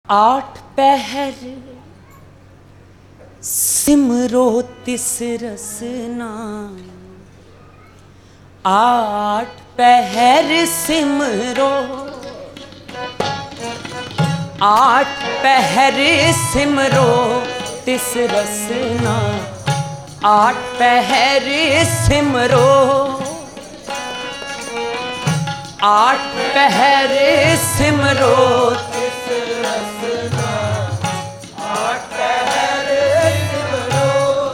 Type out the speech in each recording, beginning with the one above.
आठ पहर सिमरो तिस रसना, आठ पहर सिमरो, आठ पहर सिमरो तिस रसना, आठ पहर सिमरो, आठ पहर सिमरो तिस रसना, आठ पहर सिमरो,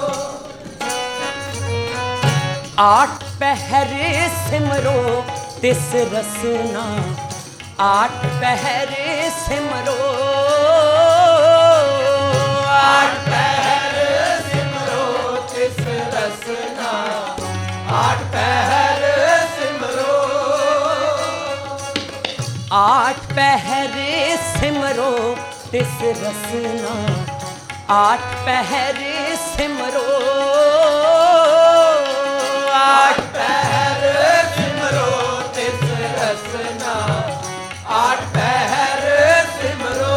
आठ पहर सिमरो तिस रसना, आठ पहर सिमरो, आठ पहर सिमरो तिस रसना, आठ पहर सिमरो, आठ पहर सिमरो तिस रसना, आठ पहर सिमरो, आठ पहर सिमरो तिस रसना, आठ पहर सिमरो।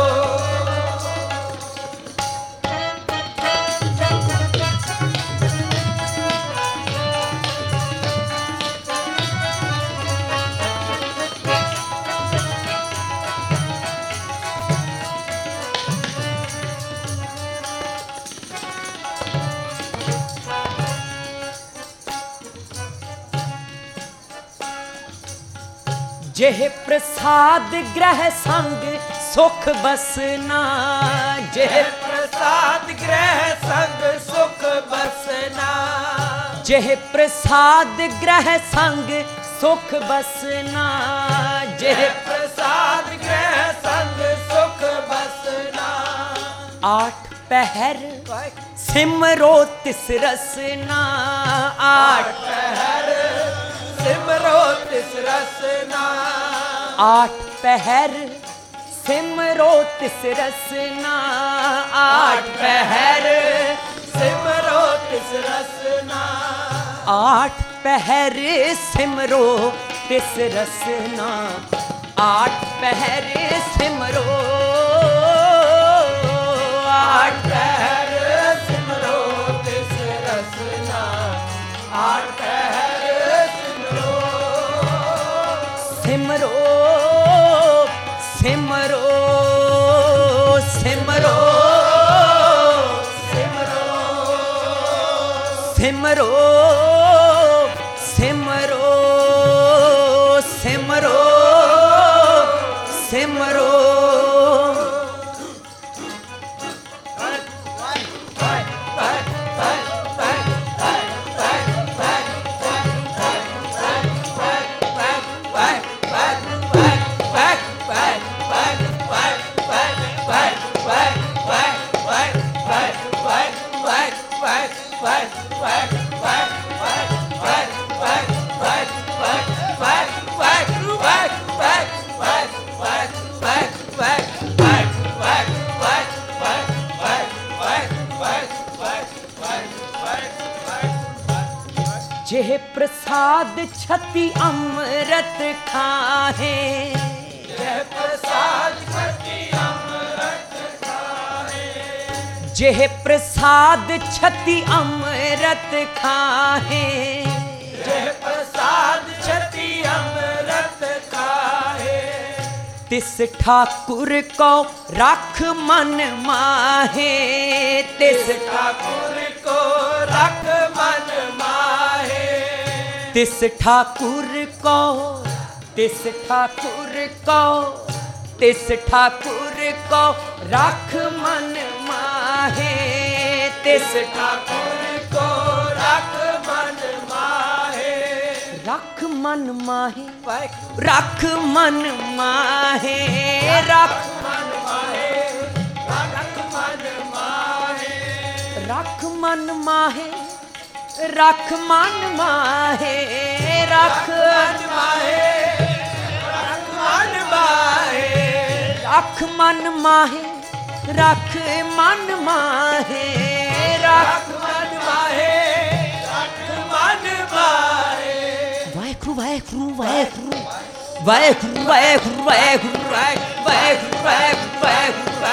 जेह प्रसाद ग्रह संग सुख बसना, जेह प्रसाद ग्रह संग सुख बसना, जेह प्रसाद ग्रह संग सुख बसना, जेह प्रसाद ग्रह संग सुख बसना, आठ पहर सिमरो तिस रसना, आठ पहर सिमरो तिस रसना, आठ पहर सिमरो तिस रसना, आठ पहर सिमरो तिस रसना, आठ पहर सिमरो तिस रसना, आठ पहर सिमरो, आठ पहर सिमरो तिस रसना, आठ पहर सिमरो, सिमरो, सिमरो, सिमरो, सिमरो, सिमरो, सिमरो, सिमरो। जेह प्रसाद छति अमृत खाहे, जेह प्रसाद छति अमृत खाहे, जेह प्रसाद छति अमृत खाहे, जेह प्रसाद छति अमृत खाहे, तिस ठाकुर को रख मन माहे, तिस ठाकुर को रख मन माहे, तिस ठाकुर को, तिस ठाकुर को, तिस ठाकुर को रख मन माहे, तिस ठाकुर को रख मन माहे, रख मन माहे, रख मन माहे, रख मन माहे, रख मन माहे, रख मन माहे, रख मन माहे, रख मन माहे, रख मन माहे, रख मन माहे, रख मन माहे, रख मन माहे, रख मन माहे। वाहेगुरु वाहेगुरु वाहेगुरु वाहेगुरु वाहेगुरु वाहेगुरु वाहेगुरु वाहेगुरु वाहेगुरु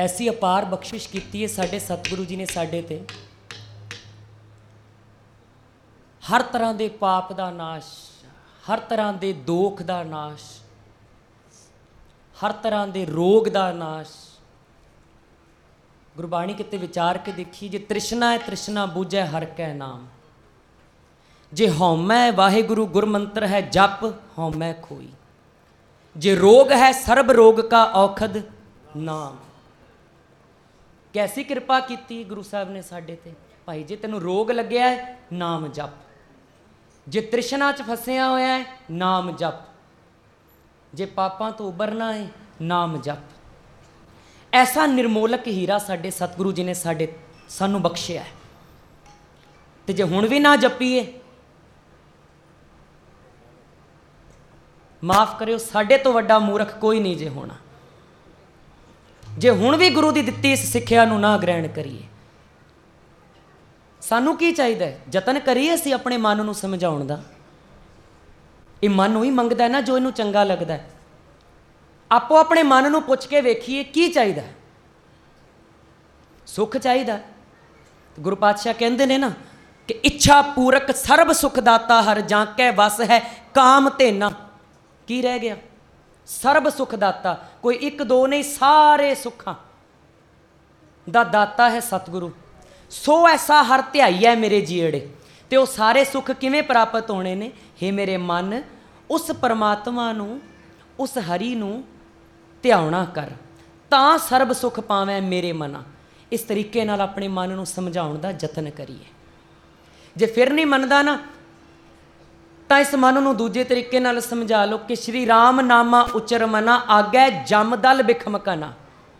ਐਸੀ ਅਪਾਰ ਬਖਸ਼ਿਸ਼ ਕੀਤੀ ਹੈ ਸਾਡੇ ਸਤਿਗੁਰੂ ਜੀ ਨੇ ਸਾਡੇ ਤੇ। ਹਰ ਤਰ੍ਹਾਂ ਦੇ ਪਾਪ ਦਾ ਨਾਸ਼, ਹਰ ਤਰ੍ਹਾਂ ਦੇ ਦੋਖ ਦਾ ਨਾਸ਼, ਹਰ ਤਰ੍ਹਾਂ ਦੇ ਰੋਗ ਦਾ ਨਾਸ਼। ਗੁਰਬਾਣੀ ਕਿਤੇ ਵਿਚਾਰ ਕੇ ਦੇਖੀ, ਜੇ ਤ੍ਰਿਸ਼ਨਾ ਹੈ ਤ੍ਰਿਸ਼ਨਾ ਬੂਝੈ ਹਰ ਕੈ ਨਾਮ, ਜੇ ਹਉਮੈ ਵਾਹਿਗੁਰੂ ਗੁਰਮੰਤਰ ਹੈ ਜਪ ਹਉਮੈ ਖੋਈ, ਜੇ ਰੋਗ ਹੈ ਸਰਬ ਰੋਗ ਕਾ ਔਖਦ ਨਾਮ। ਕੈਸੀ ਕਿਰਪਾ ਕੀਤੀ ਗੁਰੂ ਸਾਹਿਬ ਨੇ ਸਾਡੇ ਤੇ। ਭਾਈ ਜੇ ਤੈਨੂੰ ਰੋਗ ਲੱਗਿਆ ਹੈ ਨਾਮ ਜਪ, ਜੇ ਤ੍ਰਿਸ਼ਨਾ 'ਚ ਫਸਿਆ ਹੋਇਆ ਹੈ ਨਾਮ ਜਪ, ਜੇ ਪਾਪਾਂ ਤੋਂ ਉਬਰਨਾ ਹੈ ਨਾਮ ਜਪ। ਐਸਾ ਨਿਰਮੋਲਕ ਹੀਰਾ ਸਾਡੇ ਸਤਿਗੁਰੂ ਜੀ ਨੇ ਸਾਨੂੰ ਬਖਸ਼ਿਆ ਹੈ। ਤੇ ਜੇ ਹੁਣ ਵੀ ਨਾ ਜਪੀਏ, ਮਾਫ ਕਰਿਓ, ਸਾਡੇ ਤੋਂ ਵੱਡਾ ਮੂਰਖ ਕੋਈ ਨਹੀਂ ਜੇ ਹੋਣਾ। ਜੇ ਹੁਣ ਵੀ ਗੁਰੂ ਦੀ ਦਿੱਤੀ ਇਸ ਸਿੱਖਿਆ ਨੂੰ ਨਾ ਗ੍ਰਹਿਣ ਕਰੀਏ, ਸਾਨੂੰ ਕੀ ਚਾਹੀਦਾ ਹੈ? ਯਤਨ ਕਰੀਏ ਅਸੀਂ ਆਪਣੇ ਮਨ ਨੂੰ ਸਮਝਾਉਣ ਦਾ। ਇਹ ਮਨ ਉਹੀ ਮੰਗਦਾ ਹੈ ਨਾ ਜੋ ਇਹਨੂੰ ਚੰਗਾ ਲੱਗਦਾ ਹੈ। ਆਪੋ ਆਪਣੇ ਮਨ ਨੂੰ ਪੁੱਛ ਕੇ ਵੇਖੀਏ ਕੀ ਚਾਹੀਦਾ ਹੈ। ਸੁੱਖ ਚਾਹੀਦਾ। ਗੁਰੂ ਪਾਤਸ਼ਾਹ ਕਹਿੰਦੇ ਨੇ ਨਾ ਕਿ ਇੱਛਾ ਪੂਰਕ ਸਰਬ ਸੁਖ ਦਾਤਾ ਹਰ ਜਾਂ ਕੈ ਵਸ ਹੈ ਕਾਮ ਧੇਨਾ। ਕੀ ਰਹਿ ਗਿਆ? ਸਰਬ ਸੁਖ ਦਾਤਾ। ਕੋਈ ਇੱਕ ਦੋ ਨਹੀਂ, ਸਾਰੇ ਸੁੱਖਾਂ ਦਾ ਦਾਤਾ ਹੈ ਸਤਿਗੁਰੂ। ਸੋ ਐਸਾ ਹਰ ਧਿਆਈਐ ਮੇਰੇ ਜੀੜੇ। ਤੇ ਉਹ ਸਾਰੇ ਸੁੱਖ ਕਿਵੇਂ ਪ੍ਰਾਪਤ ਹੋਣੇ ਨੇ? ਹੇ ਮੇਰੇ ਮਨ, ਉਸ ਪਰਮਾਤਮਾ ਨੂੰ, ਉਸ ਹਰੀ ਨੂੰ ਧਿਆਉਣਾ ਕਰ, ਤਾਂ ਸਰਬ ਸੁਖ ਪਾਵੈ ਮੇਰੇ ਮਨਾ। ਇਸ ਤਰੀਕੇ ਨਾਲ ਆਪਣੇ ਮਨ ਨੂੰ ਸਮਝਾਉਣ ਦਾ ਯਤਨ ਕਰੀਏ। ਜੇ ਫਿਰ ਨਹੀਂ ਮੰਨਦਾ ਨਾ, ਤਾਂ ਇਸ ਮਨ ਨੂੰ ਦੂਜੇ ਤਰੀਕੇ ਨਾਲ ਸਮਝਾ ਲਓ ਕਿ ਸ਼੍ਰੀ ਰਾਮ ਨਾਮਾ ਉਚਰ ਮਨਾ ਆਗੈ ਜਮ ਦਲ ਬਿਖਮ ਕਨਾ।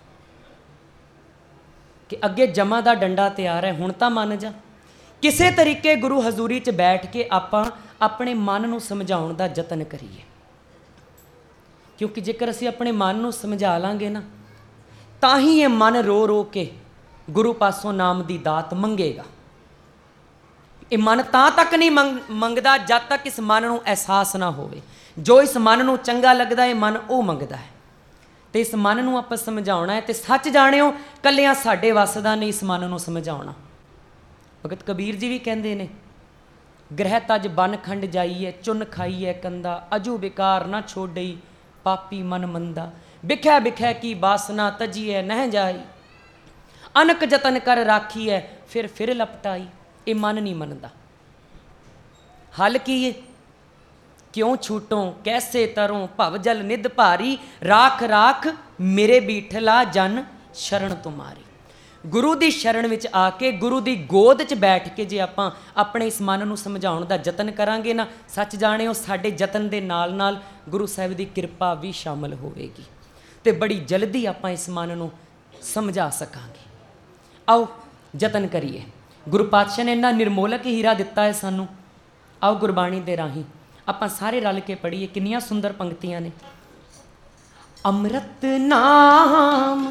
ਕਿ ਅੱਗੇ ਜਮਾ ਦਾ ਡੰਡਾ ਤਿਆਰ ਹੈ, ਹੁਣ ਤਾਂ ਮੰਨ ਜਾ। ਕਿਸੇ ਤਰੀਕੇ ਗੁਰੂ ਹਜ਼ੂਰੀ 'ਚ ਬੈਠ ਕੇ ਆਪਾਂ ਆਪਣੇ ਮਨ ਨੂੰ ਸਮਝਾਉਣ ਦਾ ਯਤਨ ਕਰੀਏ। ਕਿਉਂਕਿ ਜੇਕਰ ਅਸੀਂ ਆਪਣੇ ਮਨ ਨੂੰ ਸਮਝਾ ਲਾਂਗੇ ਨਾ, ਤਾਂ ਹੀ ਇਹ ਮਨ ਰੋ ਰੋ ਕੇ ਗੁਰੂ ਪਾਸੋਂ ਨਾਮ ਦੀ ਦਾਤ ਮੰਗੇਗਾ। ਇਹ ਮਨ ਤਾਂ ਤੱਕ ਨਹੀਂ ਮੰਗਦਾ ਜਦ ਤੱਕ ਇਸ ਮਨ ਨੂੰ ਅਹਿਸਾਸ ਨਾ ਹੋਵੇ। ਜੋ ਇਸ ਮਨ ਨੂੰ ਚੰਗਾ ਲੱਗਦਾ ਹੈ ਮਨ ਉਹ ਮੰਗਦਾ ਹੈ। ਤੇ ਇਸ ਮਨ ਨੂੰ ਆਪਾਂ ਸਮਝਾਉਣਾ ਹੈ। ਤੇ ਸੱਚ ਜਾਣਿਓ, ਕੱਲਿਆਂ ਸਾਡੇ ਵੱਸ ਦਾ ਨਹੀਂ ਇਸ ਮਨ ਨੂੰ ਸਮਝਾਉਣਾ। ਭਗਤ ਕਬੀਰ ਜੀ ਵੀ ਕਹਿੰਦੇ ਨੇ, ਗ੍ਰਹਿ ਤਜ ਬਨ ਖੰਡ ਜਾਈਏ ਚੁੰਨ ਖਾਈਏ ਕੰਦਾ, ਅਜੂ ਬਿਕਾਰ ਨਾ ਛੋੜਈ ਪਾਪੀ ਮਨ ਮੰਦਾ। ਬਿਖੈ ਬਿਖੈ ਕੀ ਬਾਸਨਾ ਤਜੀਏ ਨਹਿ ਜਾਈ, ਅਨਕ ਜਤਨ ਕਰ ਰਾਖੀਏ ਫਿਰ ਲਪਟਾਈ। ਇਹ ਮਨ ਨਹੀਂ ਮੰਨਦਾ। ਹੱਲ ਕੀ ਹੈ? ਕਿਉਂ ਛੂਟੋਂ ਕੈਸੇ ਤਰੋਂ ਭਵ ਜਲ ਨਿਧ ਭਾਰੀ, ਰਾਖ ਰਾਖ ਮੇਰੇ ਬੀਠਲਾ ਜਨ ਸ਼ਰਨ ਤੁਮਾਰੀ। ਗੁਰੂ ਦੀ ਸ਼ਰਨ ਵਿੱਚ ਆ ਕੇ, ਗੁਰੂ ਦੀ ਗੋਦ 'ਚ ਬੈਠ ਕੇ ਜੇ ਆਪਾਂ ਆਪਣੇ ਇਸ ਮਨ ਨੂੰ ਸਮਝਾਉਣ ਦਾ ਯਤਨ ਕਰਾਂਗੇ ਨਾ, ਸੱਚ ਜਾਣਿਓ ਸਾਡੇ ਯਤਨ ਦੇ ਨਾਲ ਨਾਲ ਗੁਰੂ ਸਾਹਿਬ ਦੀ ਕਿਰਪਾ ਵੀ ਸ਼ਾਮਲ ਹੋਵੇਗੀ ਤੇ ਬੜੀ ਜਲਦੀ ਆਪਾਂ ਇਸ ਮਨ ਨੂੰ ਸਮਝਾ ਸਕਾਂਗੇ। ਆਓ ਯਤਨ ਕਰੀਏ। ਗੁਰੂ ਪਾਤਸ਼ਾਹ ਨੇ ਇੰਨਾ ਨਿਰਮੋਲਕ ਹੀਰਾ ਦਿੱਤਾ ਹੈ ਸਾਨੂੰ। ਆਓ ਗੁਰਬਾਣੀ ਦੇ ਰਾਹੀਂ ਆਪਾਂ ਸਾਰੇ ਰਲ ਕੇ ਪੜ੍ਹੀਏ। ਕਿੰਨੀਆਂ ਸੁੰਦਰ ਪੰਕਤੀਆਂ ਨੇ। ਅੰਮ੍ਰਿਤ ਨਾਮ,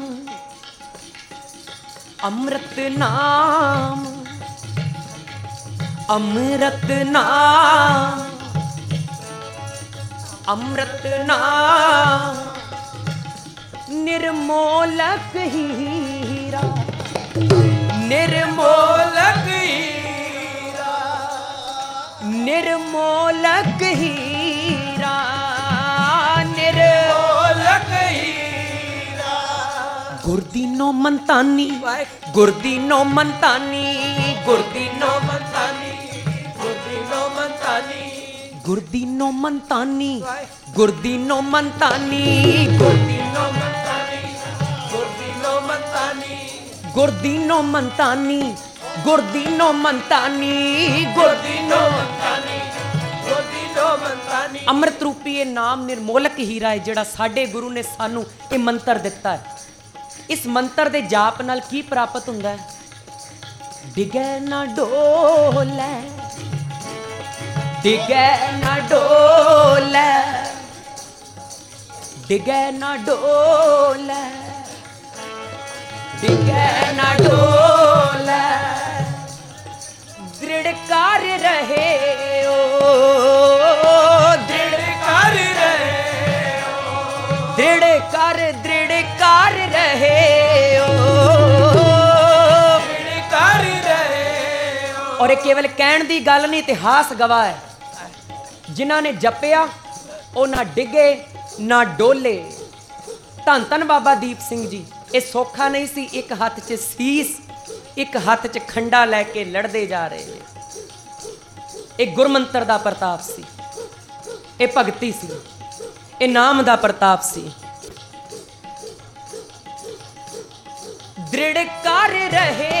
ਅੰਮ੍ਰਿਤ ਨਾਮ, ਅੰਮ੍ਰਿਤ ਨਾਮ, ਅੰਮ੍ਰਿਤ ਨਾਮ, ਨਿਰਮੋਲਕ ਹੀਰਾ, ਨਿਰਮੋਲਕ ਹੀਰਾ, ਨਿਰਮੋਲਕ ਹੀਰਾ, ਨਿਰਮੋਲਕ ਹੀਰਾ। ਗੁਰਦੀਨੋ ਮੰਤਾਨੀ, ਗੁਰਦੀਨੋ ਮੰਤਾਨੀ, ਗੁਰਦੀਨੋ ਮੰਤਾਨੀ, ਗੁਰਦੀਨੋ ਮੰਤਾਨੀ, ਗੁਰਦੀਨੋ ਮੰਤਾਨੀ, ਗੁਰਦੀਨੋ ਮੰਤਾਨੀ, ਗੁਰਦੀਨੋ ਮੰਤਾਨੀ, ਗੁਰਦੀਨੋ ਮੰਤਾਨੀ, ਗੁਰਦੀਨੋ ਮੰਤਾਨੀ, ਗੁਰਦੀਨੋ ਮੰਤਾਨੀ, ਗੁਰਦੀਨੋ ਮੰਤਾਨੀ, ਗੁਰਦੀਨੋ ਮੰਤਾਨੀ। ਅੰਮ੍ਰਿਤ ਰੂਪੀ ਇਹ ਨਾਮ ਨਿਰਮੋਲਕ ਹੀਰਾ ਹੈ ਜਿਹੜਾ ਸਾਡੇ ਗੁਰੂ ਨੇ ਸਾਨੂੰ ਇਹ ਮੰਤਰ ਦਿੱਤਾ ਹੈ। ਇਸ ਮੰਤਰ ਦੇ ਜਾਪ ਨਾਲ ਕੀ ਪ੍ਰਾਪਤ ਹੁੰਦਾ ਹੈ? ਡਿਗੈ ਨਾ ਡੋਲੇ, ਡਿਗੈ ਨਾ ਡੋਲੇ, ਡਿਗੈ ਨਾ ਡੋਲੇ, ਡਿਗੈ ਨਾ ਡੋਲੇ, ਦ੍ਰਿੜ ਕਰ ਰਹੇ ਓ, ਦ੍ਰਿੜ ਕਰ ਰਹੇ ਓ, ਦ੍ਰਿੜ ਕਰ ਰਹੇ ਓ, और ये केवल कहण दी गल नहीं, इतिहास गवाह है। जिन्हां ने जपिया वो ना डिगे ना डोले। धन धन बाबा दीप सिंह जी, ये सौखा नहीं सी। एक हाथ च सीस, एक हाथ च खंडा लैके लड़ते जा रहे हैं। एक गुरमंत्र दा प्रताप सी, ये भगती सी, ये नाम दा प्रताप सी। दृढ़ कर रहे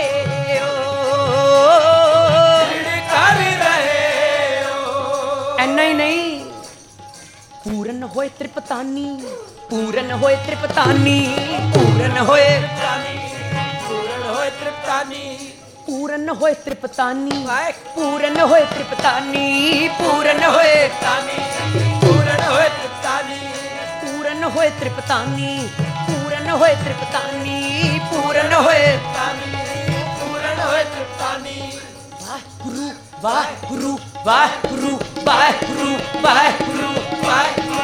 ऐना ही नहीं, पूरन होए त्रिपतानी, पूरन होए त्रिपतानी, पूरन होए पूरन होए त्रिपतानी, पूरन होए त्रिपतानी, पूरन होए त्रिपतानी, पूरन होए पूरन होए त्रिपतानी, पूरन होए त्रिपतानी, पूरन होए त्रिपतानी, पूरन होए पूरन होए त्रिपतानी। वाहिगुरु वाहिगुरु वाहिगुरु वाहिगुरु वाहिगुरु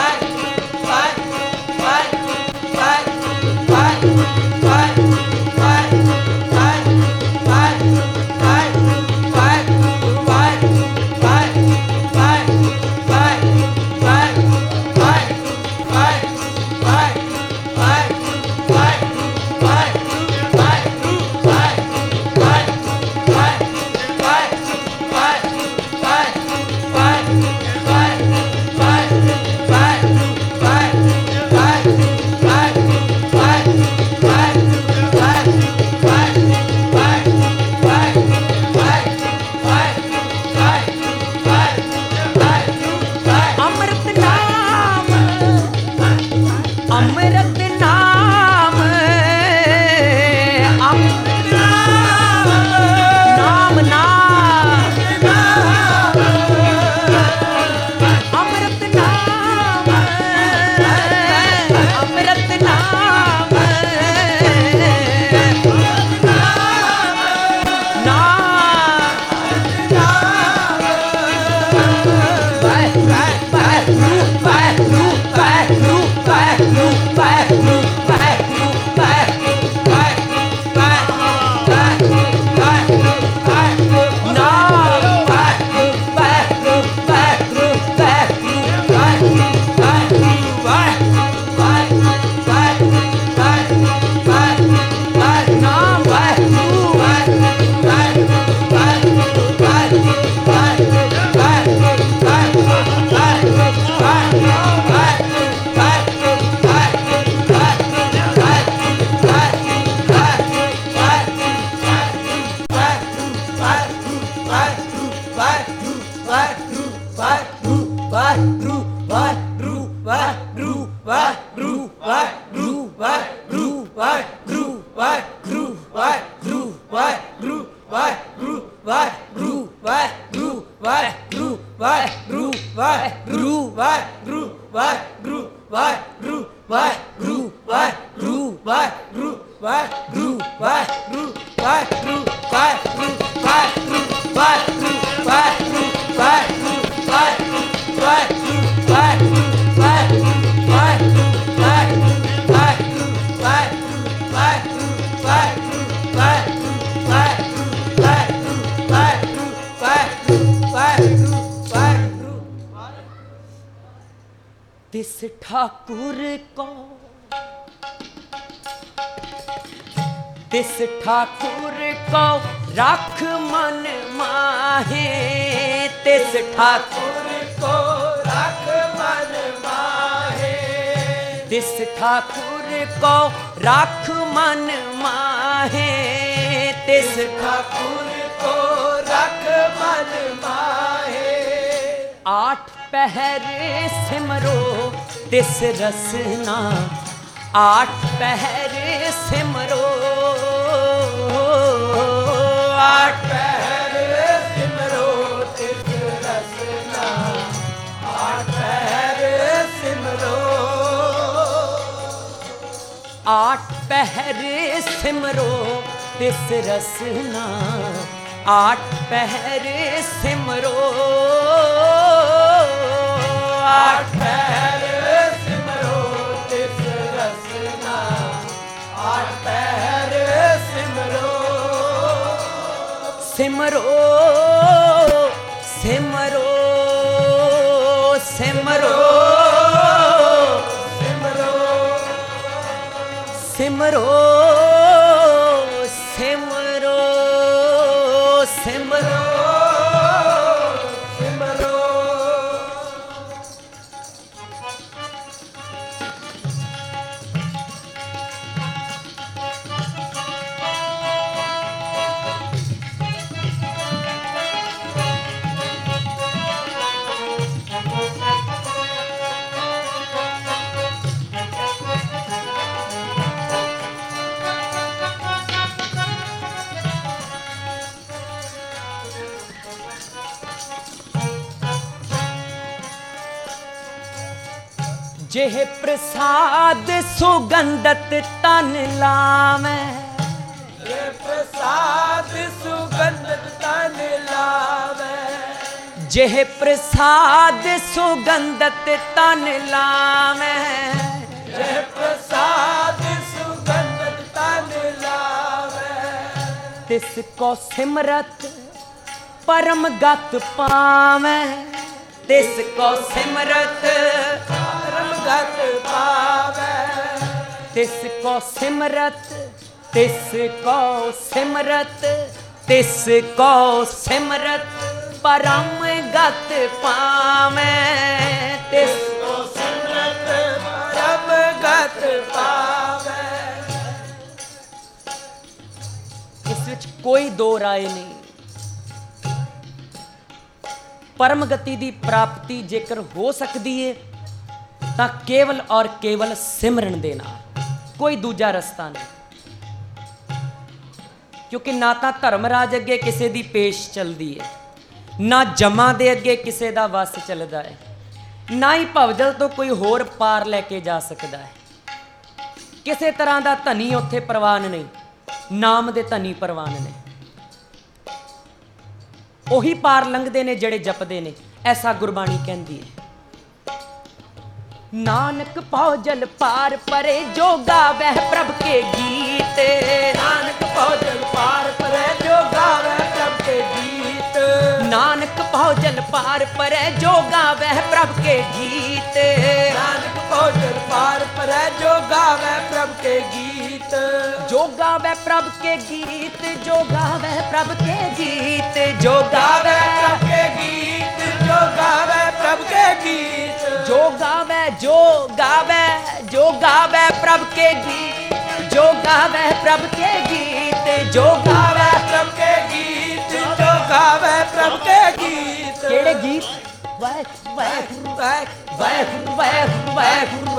तिस ठाकुर को, तिस ठाकुर को रख मन माहे, तिस ठाकुर को रख मन माहे, तिस ठाकुर को रख मन माहे, तिस ठाकुर को रख मन माहे। आठ पहर सिमरो तिस रसना, आठ पहर सिमरो, आठ पहर सिमरो तिस रसना, आठ पहर सिमरो, आठ पहर सिमरो तिस रसना, आठ पहर सिमरो, आठ पहर सिमरो तिस रसना, आठ पहर सिमरो। सिमरो सिमरो सिमरो सिमरो सिमरो सिमरो सिमरो सिमरो जेह प्रसाद सुगंधत तन लावे ये प्रसाद सुगंधत तन लावे जेह प्रसाद सुगंधत तन लावे ये प्रसाद सुगंधत तन लावे तिसको सिमरत परम गत पावे तिसको सिमरत गत पावे तिसको सिमरत तिसको सिमरत तिसको सिमरत परम गत पावे तिसको सिमरत परम गत पावे इस विच कोई दो राय नहीं। परम गति की प्राप्ति जेकर हो सकती है ਤਾਂ ਕੇਵਲ ਔਰ ਕੇਵਲ ਸਿਮਰਨ ਦੇ ਨਾਲ, ਕੋਈ ਦੂਜਾ ਰਸਤਾ ਨਹੀਂ। ਕਿਉਂਕਿ ਨਾ ਤਾਂ ਧਰਮਰਾਜ ਅੱਗੇ ਕਿਸੇ ਦੀ ਪੇਸ਼ ਚੱਲਦੀ ਹੈ, ਨਾ ਜਮਾਂ ਦੇ ਅੱਗੇ ਕਿਸੇ ਦਾ ਵਸ ਚੱਲਦਾ ਹੈ, ਨਾ ਹੀ ਭਵਜਲ ਤੋਂ ਕੋਈ ਹੋਰ ਪਾਰ ਲੈ ਕੇ ਜਾ ਸਕਦਾ ਹੈ। ਕਿਸੇ ਤਰ੍ਹਾਂ ਦਾ ਧਨੀ ਉੱਥੇ ਪ੍ਰਵਾਨ ਨਹੀਂ, ਨਾਮ ਦੇ ਧਨੀ ਪ੍ਰਵਾਨ ਨੇ। ਉਹੀ ਪਾਰ ਲੰਘਦੇ ਨੇ ਜਿਹੜੇ ਜਪਦੇ ਨੇ, ਐਸਾ ਗੁਰਬਾਣੀ ਕਹਿੰਦੀ ਹੈ। नानक भौजल पार परे जो गावे प्रभ के गीत नानक भौजल पार परे जो गावे प्रभ के गीत नानक भौजल पार परे जो गावे प्रभ के गीत नानक भौजल पार परे जो गावे प्रभ के गीत जो गावे प्रभ के गीत जो गावे प्रभ के गीत जो गावे प्रभ के गीत जो गावे प्रभ के गीत जो गावे जो गावे जो गावे प्रभ के गीत जो गावे प्रभ के गीत जो गावे प्रभ के गीत जो गावे प्रभ के गीत केड़े गीत वाहिगुरू वाहिगुरू वाहिगुरू वाहिगुरू वाहिगुरू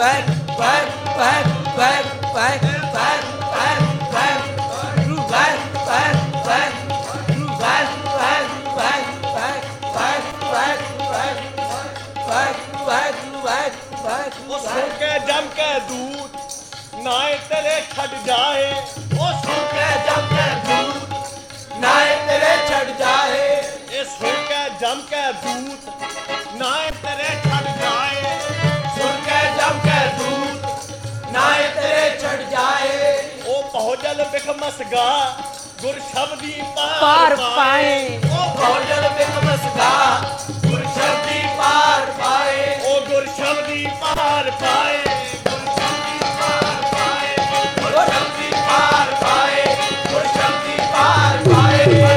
सुन के जम के दूत नाए तेरे छड़ जाए ओ सुन के जम के दूत नाए तेरे छड़ जाए ये सुन के जम के दूत नाए तेरे छड़ जाए सुन के जम के दूत नाए तेरे छड़ जाए ओ भौजल बिखमस गा गुर शब्दी पार पाए ओ भौजल बिखमस गा गुर शब्दी पार पाए ओ गुर शब्दी पार पाए गुर शब्दी पार पाए गुर शब्दी पार पाए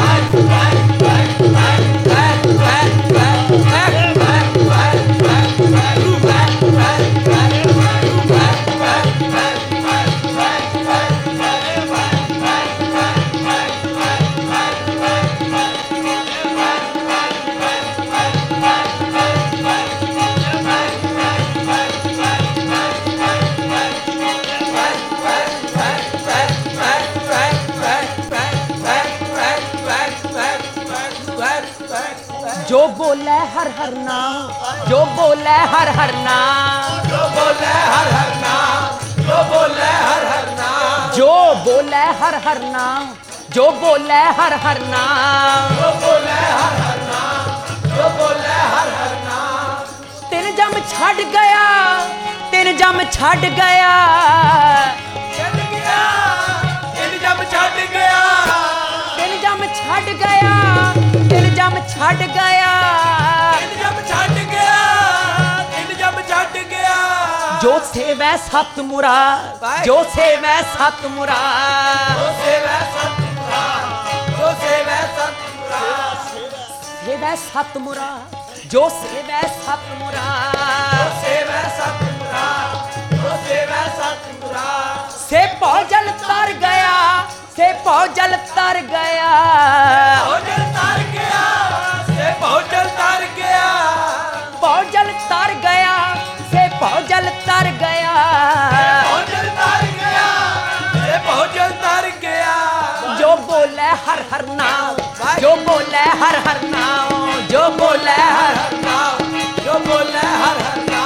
जो बोले हर हर नाम जो बोले हर हर नाम जो बोले हर हर नाम जो बोले हर हर नाम जो बोले हर हर नाम जो बोले हर हर नाम जो बोले हर हर नाम जो बोले हर हर नाम तिन जम छड़ गया तिन जम छड़ गया छड़ गया तिन जम छड़ गया तिन जम छड़ जो सेवै सतमुरा, जो सेवै सतमुरा, जो सेवै सतमुरा, जो सेवै सतमुरा, सेवै सतमुरा, जो सेवै सतमुरा, जो सेवै सतमुरा, जो सेवै सतमुरा, से भौजल तर गया, से भौजल तर गया, भौजल तर गया, से भौजल तर गया, भौजल तर गया, से भौजल तर गया, भौजल तर गया, से भौजल तर गया, जो बोले हर हर नाम, जो बोले हर हर नाम, जो बोले हर हर नाम, जो बोले हर हर नाम,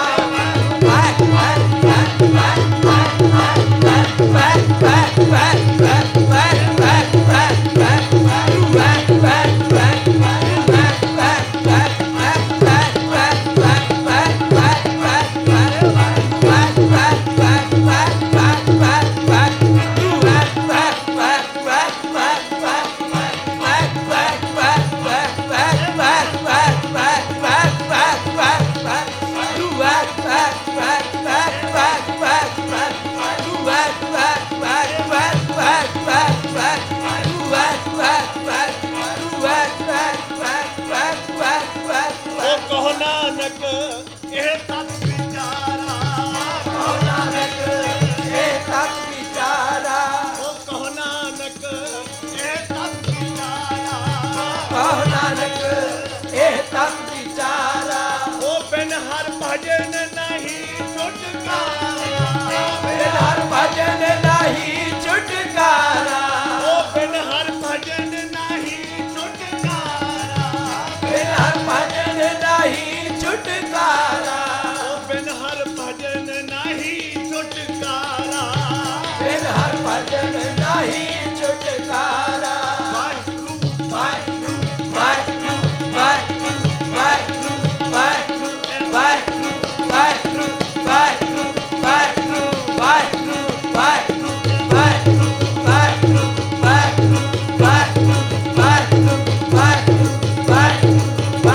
ਉਹ ਕਹੋ ਨਾਨਕ ਇਹ ਤਤ ਵਿਚਾਰਾ, कहो नानक ये तत् विचारा, ਉਹ ਕਹੋ ਨਾਨਕ ਇਹ ਤਤ ਵਿਚਾਰਾ, कहो नानक ये तत् विचारा, ਉਹ ਬਿਨ ਹਰ ਭਜਨ ਨਹੀਂ ਛੁਟਕਾਰਾ, बिन हर भजन नहीं छुटकारा, ਉਹ ਬਿਨ ਹਰ ਭਜਨ ਨਹੀਂ ਛੁਟਕਾਰਾ, बिन हर भजन नहीं छुटकारा, ਉਹ ਬਿਨ ਹਰ ਭਜਨ ਨਹੀਂ ਛੁਟਕਾਰਾ, बिन हर भजन नहीं छुटकारा, ਵਾਹਿਗੁਰੂ वाहिगुरु वाहिगुरु वाहिगुरु वाहिगुरु वाहिगुरु वाहिगुरु वाहिगुरु वाहिगुरु वाहिगुरु वाहिगुरु वाहिगुरु वाहिगुरु वाहिगुरु वाहिगुरु वाहिगुरु वाहिगुरु वाहिगुरु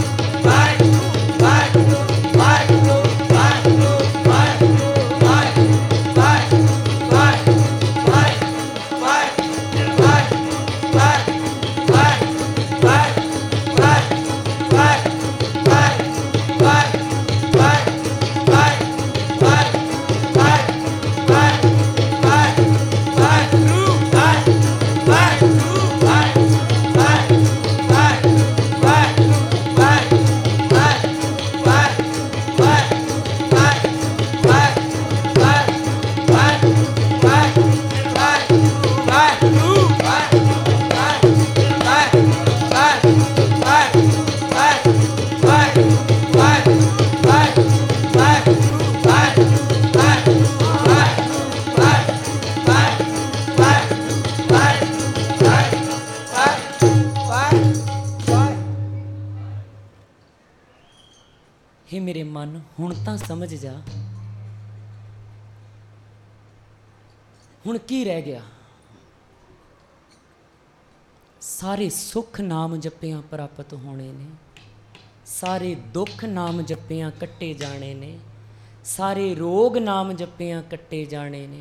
वाहिगुरु वाहिगुरु हे मेरे मन हुण तां समझ जा, हुण की रह गया। सारे सुख नाम जपियां प्राप्त होने ने, सारे दुख नाम जपियां कट्टे जाने ने, सारे रोग नाम जपियां कट्टे जाने ने,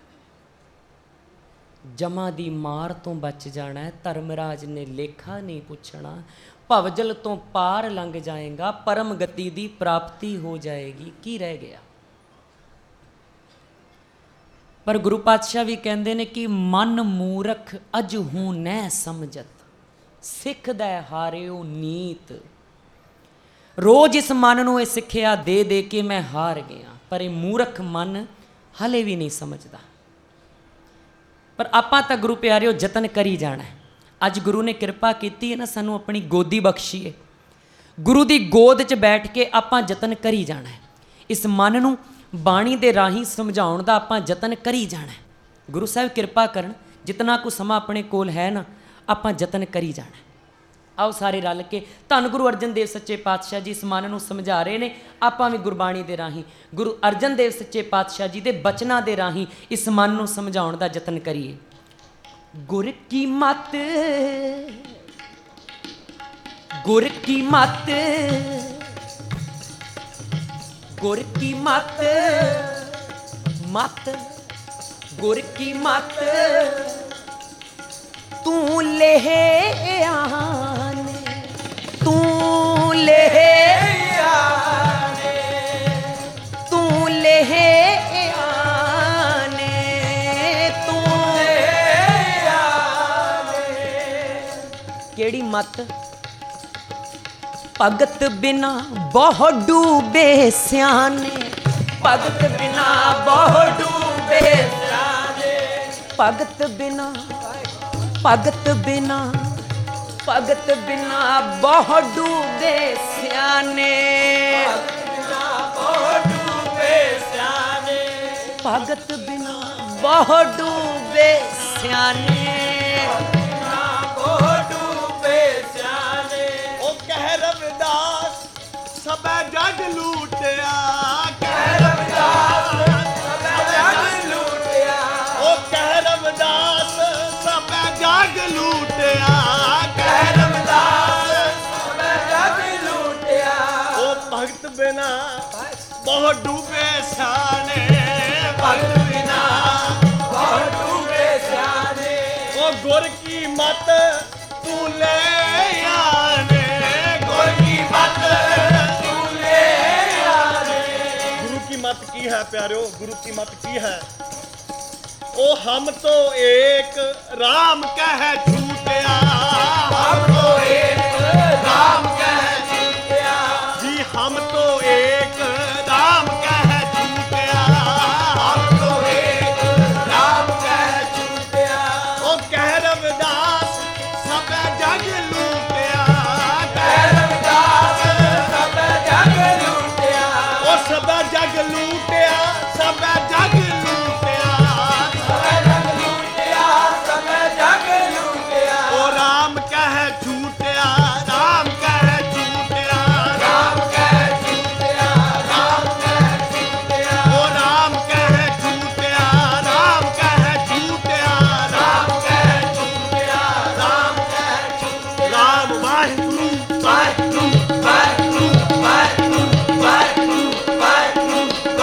जमा दी मार तो बच जाना है। धर्मराज ने लेखा नहीं पूछना, भवजल तो पार लंघ जाएगा, परम गति दी प्राप्ति हो जाएगी। की रह गया। पर गुरु पातशाह भी कहते ने कि मन मूरख अज हूँ न समझत, सिख दै हारियो नीत। रोज इस मन नूं इह सिक्ख्या दे दे के मैं हार गया, पर ये मूरख मन हले भी नहीं समझदा। पर आपां तां गुरु प्यारिओ जतन करी जाना है। अज गुरु ने किरपा कीती है ना, सानू अपनी गोदी बख्शी है। गुरु दी गोद च बैठ के आपां जतन करी जाना है। इस मन नूं बाणी दे राही समझाउण दा आपां जतन करी जाना है। गुरु साहब किरपा करन, जितना कुछ समा अपने कोल है ना, आपां जतन करी जाना है। आओ सारे रल के धन गुरु अर्जन देव सच्चे पातशाह जी इस मन नूं समझा रहे ने। आपां भी गुरबाणी दे राही गुरु अर्जन देव सच्चे पातशाह जी दे बचनां दे राही इस मन नूं समझाउण दा जतन करिए। गुर की मत, गुर की मत गुर की मत मत गुर की मत तू ले आने तू ले आने तू ले आने तू ले आने केड़ी मत भगत बिना बहुत डूबे सियाने भगत बिना बहुत डूबे सियाने भगत बिना भगत बिना भगत बिना बहुत डूबे सियाने भगत बिना बहुत डूबे सियाने सबे जग लूटिया कह रविदास सबे जग लूटिया ओ कह रविदास सबे जग लूटिया कह रविदास सबे जग लूटिया ओ भगत बिना बहुत डूबे सियाने भगत बिना बहुत डूबे सियाने ओ गुर की मत तू ले आने गुर की मत मत की है प्यारो गुरु की मत की है ओ हम तो एक राम कह झूठया हम तो एक राम कह झूठया जी हम तो एक राम कह झूठया हम तो एक राम कह झूठया ओ कह रविदास सब जग लूटिया कह रविदास सब जग लूटिया ओ सब जग लूटिया सब जग लूटिया सब जग लूटिया सब जग लूटिया ओ राम कह झूठया राम कह झूठया राम कह झूठया राम कह झूठया ओ राम कह झूठया राम कह झूठया राम कह झूठया राम कह झूठया राम वाहिगुरु वाहिगुरु वाहिगुरु वाहिगुरु वाहिगुरु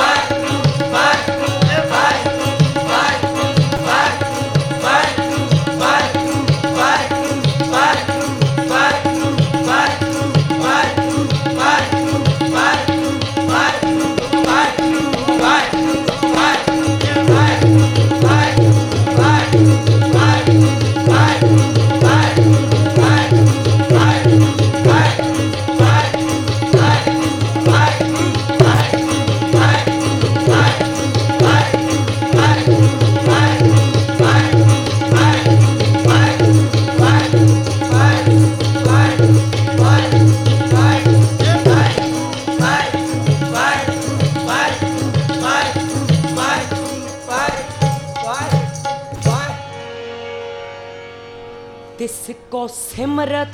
तिसको सिमरत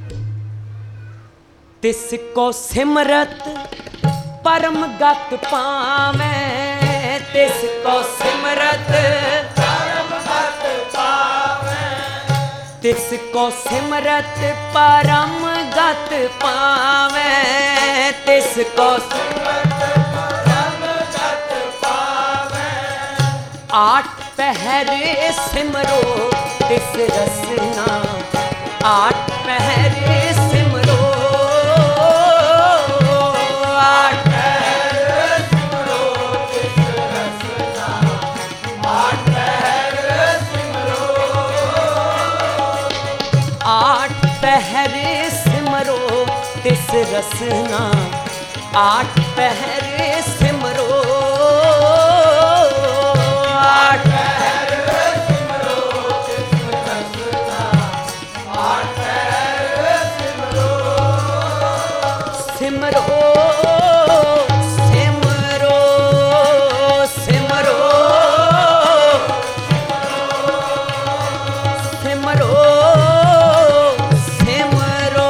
तिसको सिमरत परम गत पावे तिसको सिमरत परम गत पावे तिसको सिमरत परम गत पावे तिसको सिमरत परम गत पावे आठ पहरे सिमरो तिस रसना आठ पहरे सिमरो आठ पहरे सिमरो तिस रसना आठ पहरे सिमरो आठ पहरे सिमरो तिस रसना आठ पहरे सिमरो आठ सिमरो सिमरो सिमरो सिमरो सिमरो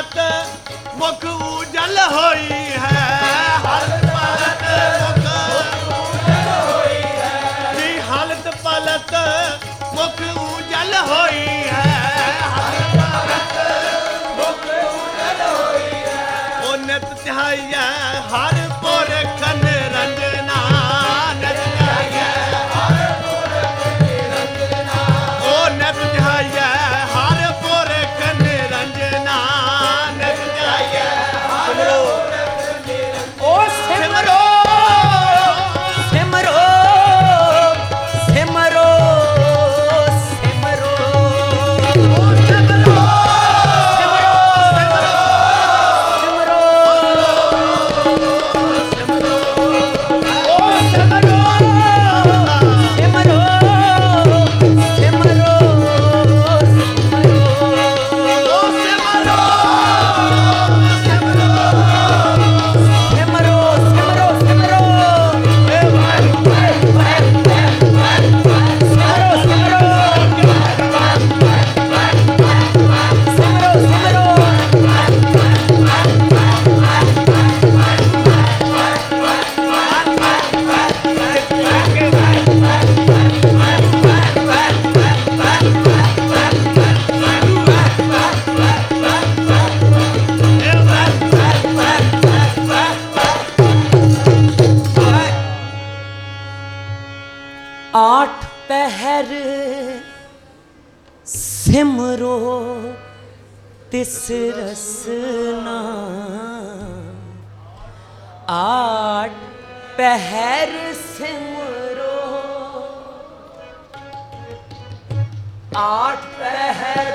ਭਗਤ ਮੁਖ ਉਜਲ ਹੋਈ ਹੈ ਹਾਲਤ ਭਗਤ ਮੁਖ ਉਜਲ ਹੋਈ ਹੈ ਜੀ ਹਾਲਤ ਭਗਤ ਮੁਖ ਉਜਲ ਹੋਈ ਹੈ ਹਾਲਤ ਭਗਤ ਮੁਖ ਉਜਲ ਹੋਈ ਹੈ ਉਹ ਨਿਤ ਧਿਆਈਐ ਹਰ ਪੁਰਖ ਨਿਰੰਜਨਾ ਨਿਤ ਧਿਆਈਐ ਹਰ ਪੁਰਖ ਨਿਰੰਜਨਾ ਉਹ ਨਿਤ ਧਿਆਈਐ ਹਰ ਪੁਰਖ ਨਿਰੰਜਨਾ ਨਿਤ ਧਿਆਈਐ ਹਰ ਪੁਰਖ ਨਿਰੰਜਨਾ ਓ ਸਿਮਰੋ ਸਿਮਰੋ ਸਿਮਰੋ ਸਿਮਰੋ ਸਿਮਰੋ आठ पहर सिमरो तिस रसना आठ पहर सिमरो आठ पहर